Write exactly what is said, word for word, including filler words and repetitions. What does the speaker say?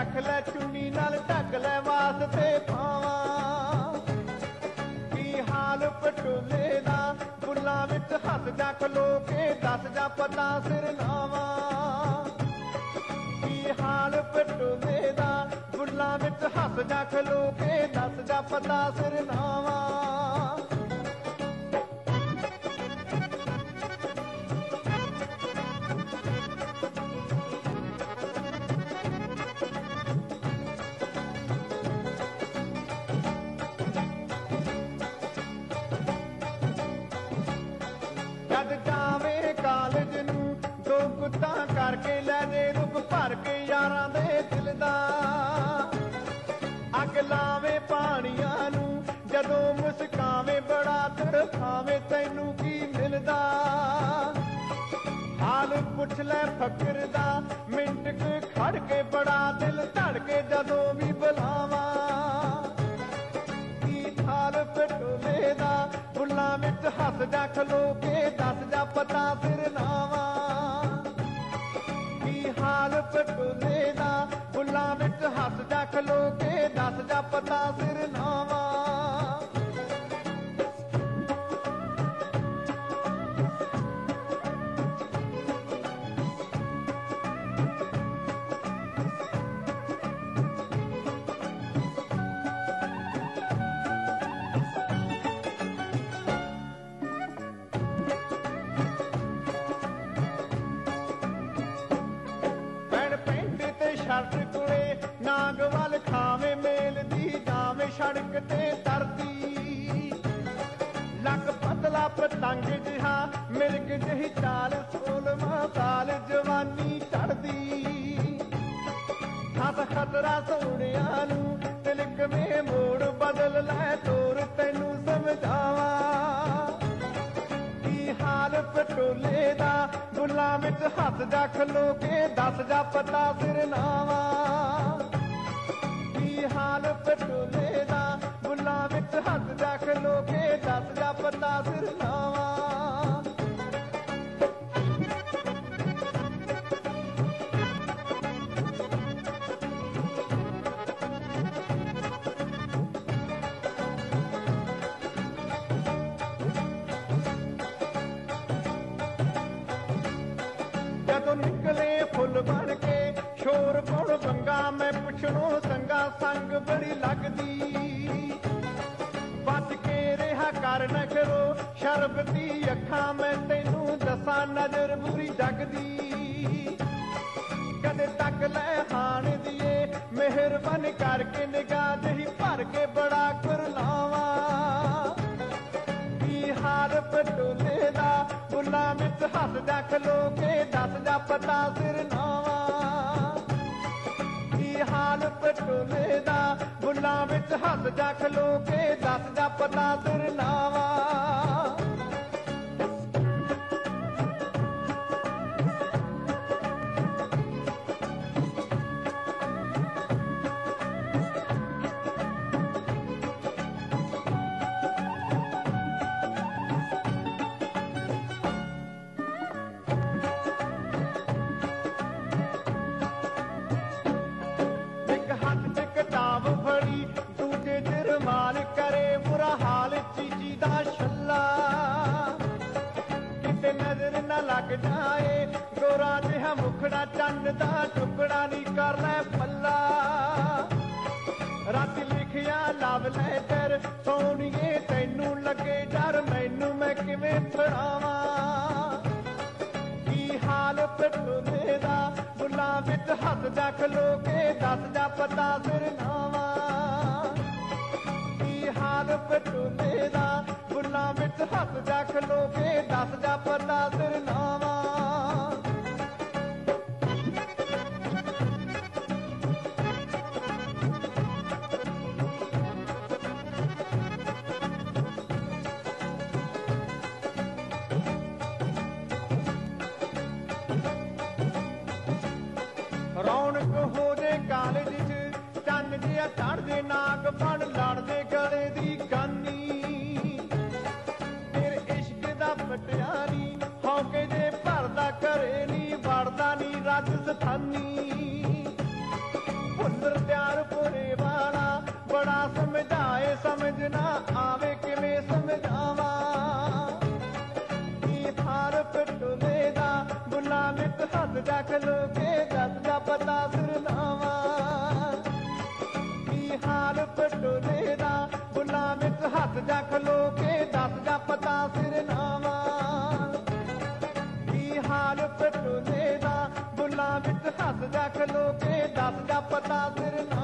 रख लै चुन्नी नाल ढक लै वास्ते पावां। की हाल पटोले दा फुल्लां विच हस जा खलो के दस जा पता सिरनावा। की हाल पटोले दा फुल्लां विच हस जा खलो के दस जा पता सिरनावा। गुत्तां करके लै दे रुख भर के यारां दे दिल दा। अग लावे पानियां नू जदों मुस्कावे बड़ा तड़फावे तैनू की मिलदा। हाल पुछ लै फकर दा मिंट क खड़ के बड़ा दिल धड़के जदों भी बुलावां। की हाल पटोले दा फुल्लां विच हस जा खलो के दस जा पता सिरनावा। हाल पटोले दा फुल्लां विच हस जा खलो के दस जा पता सिरनावा। शर्ट कुड़े नाग वाल खावे मेल दी जावे सड़क ते तरदी। लक पतला पतंग जिहा मिर्ग जही चाल सोलवा साल जवानी चढ़दी। हस खतरा सोनिया नू तिलक में मोड़ बदल लै तोर तैनू समझावा। हाल पटोले दा फुल्लां विच हस जा खलो के दस जा पता सिरनावा। की हाल पटोले दा फुल्लां विच हस जा खलो के दस जा पता सिरनावा। निकले फुल बन के शोर गुण बंगा मैं पुछणों संगा संग बड़ी लगदी। बच के रेहा कर न करो शरबती अखा मैं तैनू दसा नजर बुरी जगदी। कदे तक लै हाण दिए मेहरबानी करके निगाह जही भर के बड़ा करलावा। हाल पटोले दा फुल्लां विच हस जा खलो के दस जा पता सिरनावा। की हाल पटोले दा फुल्लां विच हस जा खलो के दस जा पता सिरनावा। माल करे बुरा हाल चीची दा छल्ला। किते नजर न लग जाए गोरा जिहा मुखड़ा चंद दा टुकड़ा नी कर लै पल्ला। रात लिखिया लव लैटर सोनिए तैनू लगे डर मैनू मैं किवें फड़ावां। की हाल पटोले दा फुल्लां विच हस जा खलो के दस जा पता सिरनावा। हाल पटोले दा फुल्लां विच हस जा खलो के दस जा पता सिरनावा। रौनक हो जे कालेज च चन्न जिहा चढ़दे नाग फड़ लड़दे गले दी गानी। फिर इश्क दा पटियानी हौके जे भरदा करे नी वड़दा नी रज स्थानी। फुल ਸਮਝਾਏ ਸਮਝ ਨਾ ਆਵੇ ਕਿਵੇਂ ਸਮਝਾਵਾਂ ਕੀ ਹਾਲ ਪਟੋਲੇ ਦਾ ਬੁੱਲਾ ਵਿੱਚ ਹੱਥ ਜਾ ਖਲੋ ਕੇ ਦੱਸ ਦਾ ਪਤਾ ਸਿਰਨਾਵਾ ਕੀ ਹਾਲ ਪਟੋਲੇ ਦਾ ਬੁੱਲਾ ਵਿੱਚ ਹੱਥ ਜਾ ਖਲੋ ਕੇ ਦੱਸ ਦਾ ਪਤਾ ਸਿਰਨਾਵਾ ਕੀ ਹਾਲ ਪਟੋਲੇ ਦਾ ਬੁੱਲਾ ਵਿੱਚ ਹੱਥ ਜਾ ਖਲੋ ਕੇ ਦੱਸ ਦਾ ਪਤਾ ਸਿਰਨਾਵਾ